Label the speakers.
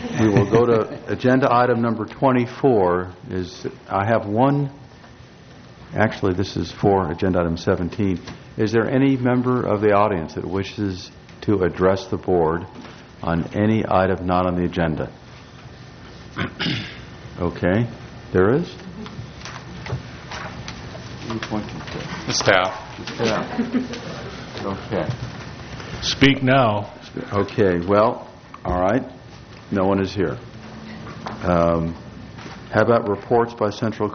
Speaker 1: We will go to agenda item number 24. I have one. Actually, this is for agenda item 17. Is there any member of the audience that wishes to address the board on any item not on the agenda? Okay. There is?
Speaker 2: The staff.
Speaker 1: Yeah. Okay.
Speaker 2: Speak now.
Speaker 1: Okay. Well, all right. No one is here. How about reports by Central